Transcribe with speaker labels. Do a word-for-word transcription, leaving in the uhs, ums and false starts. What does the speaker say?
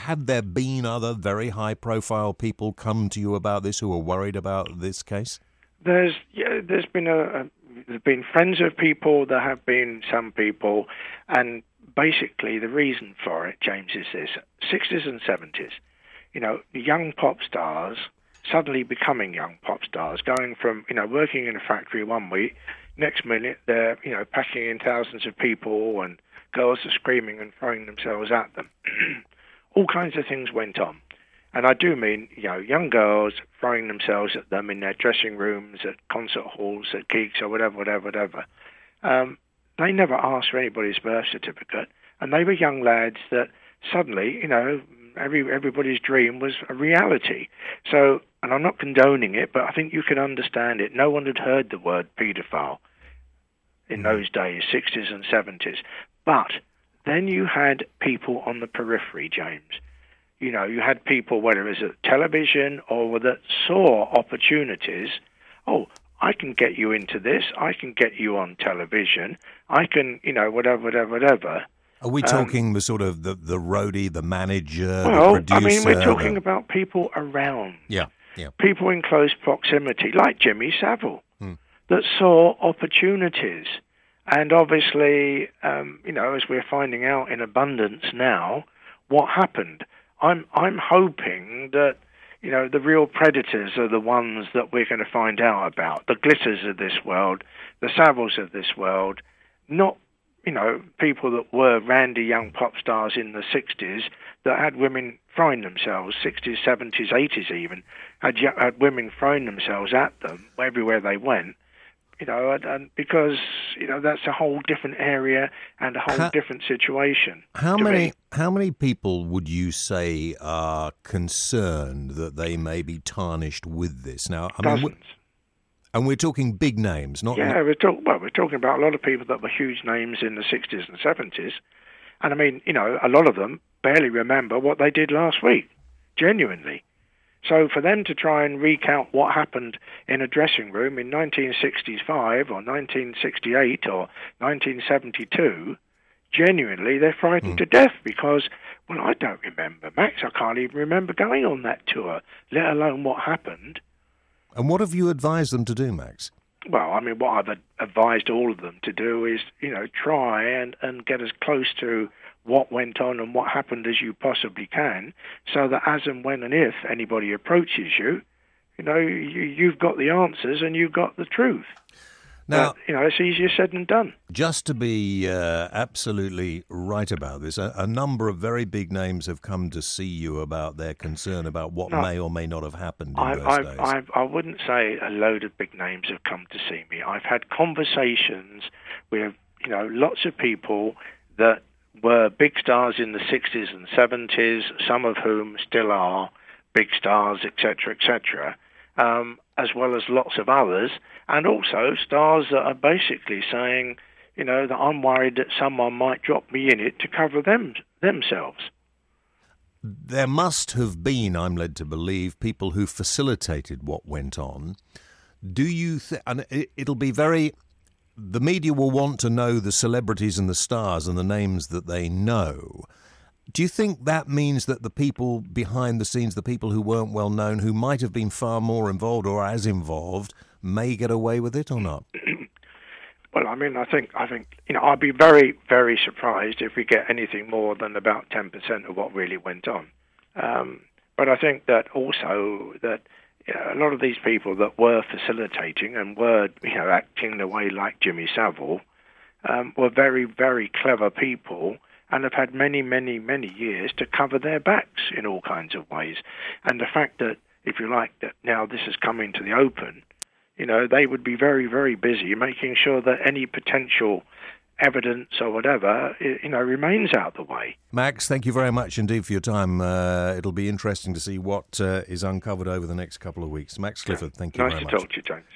Speaker 1: had there been other very high-profile people come to you about this who were worried about this case?
Speaker 2: There's yeah, there's been a, a there's been friends of people. There have been some people, and basically the reason for it, James, is this: sixties and seventies. You know, young pop stars suddenly becoming young pop stars, going from you know working in a factory one week, next minute they're you know packing in thousands of people, and girls are screaming and throwing themselves at them. All kinds of things went on. And I do mean, you know, young girls throwing themselves at them in their dressing rooms, at concert halls, at gigs, or whatever, whatever, whatever. Um, they never asked for anybody's birth certificate, and they were young lads that suddenly, you know, every everybody's dream was a reality. So, and I'm not condoning it, but I think you can understand it. No one had heard the word paedophile in those days, sixties and seventies. But then you had people on the periphery, James. You know, you had people, whether it was at television or that saw opportunities. Oh, I can get you into this. I can get you on television. I can, you know, whatever, whatever, whatever.
Speaker 1: Are we talking um, the sort of the, the roadie, the manager,
Speaker 2: well,
Speaker 1: the producer?
Speaker 2: I mean, we're talking
Speaker 1: the...
Speaker 2: about people around.
Speaker 1: Yeah, yeah.
Speaker 2: People in close proximity, like Jimmy Savile,
Speaker 1: hmm.
Speaker 2: that saw opportunities. And obviously, um, you know, as we're finding out in abundance now, what happened? I'm I'm hoping that, you know, the real predators are the ones that we're going to find out about, the Glitters of this world, the Saviles of this world, not, you know, people that were randy young pop stars in the sixties that had women throwing themselves, sixties, seventies, eighties even, had, had women throwing themselves at them everywhere they went. You know, and, and because, you know, that's a whole different area and a whole how, different situation.
Speaker 1: How many
Speaker 2: me.
Speaker 1: How many people would you say are concerned that they may be tarnished with this? Now, I
Speaker 2: Dozens.
Speaker 1: mean, we're, and we're talking big names, not...
Speaker 2: Yeah, we're, talk, well, we're talking about a lot of people that were huge names in the sixties and seventies. And, I mean, you know, a lot of them barely remember what they did last week, genuinely. So for them to try and recount what happened in a dressing room in nineteen sixty-five or nineteen sixty-eight or nineteen seventy-two, genuinely they're frightened mm. to death because, well, I don't remember, Max. I can't even remember going on that tour, let alone what happened.
Speaker 1: And what have you advised them to do, Max?
Speaker 2: Well, I mean, what I've advised all of them to do is, you know, try and, and get as close to what went on and what happened as you possibly can, so that as and when and if anybody approaches you, you know, you, you've got the answers and you've got the truth.
Speaker 1: Now,
Speaker 2: but, you know, it's easier said than done.
Speaker 1: Just to be uh, absolutely right about this, a, a number of very big names have come to see you about their concern about what no, may or may not have happened in
Speaker 2: I,
Speaker 1: those
Speaker 2: I,
Speaker 1: days.
Speaker 2: I, I wouldn't say a load of big names have come to see me. I've had conversations with, you know, lots of people that were big stars in the sixties and seventies, some of whom still are big stars, et cetera, et cetera, um, as well as lots of others, and also stars that are basically saying, you know, that I'm worried that someone might drop me in it to cover them themselves.
Speaker 1: There must have been, I'm led to believe, people who facilitated what went on. Do you think, and it, it'll be very... The media will want to know the celebrities and the stars and the names that they know. Do you think that means that the people behind the scenes, the people who weren't well known, who might have been far more involved or as involved, may get away with it or not?
Speaker 2: Well, I mean, I think, I think, you know, I'd be very, very surprised if we get anything more than about ten percent of what really went on. Um, but I think that also that, you know, a lot of these people that were facilitating and were, you know, acting the way like Jimmy Savile, um, were very, very clever people and have had many, many, many years to cover their backs in all kinds of ways. And the fact that, if you like, that now this has come into the open, you know, they would be very, very busy making sure that any potential evidence or whatever, you know, remains out of the way.
Speaker 1: Max, thank you very much indeed for your time. Uh, it'll be interesting to see what uh, is uncovered over the next couple of weeks. Max Clifford, thank you
Speaker 2: nice
Speaker 1: very much.
Speaker 2: Nice to talk to you, James.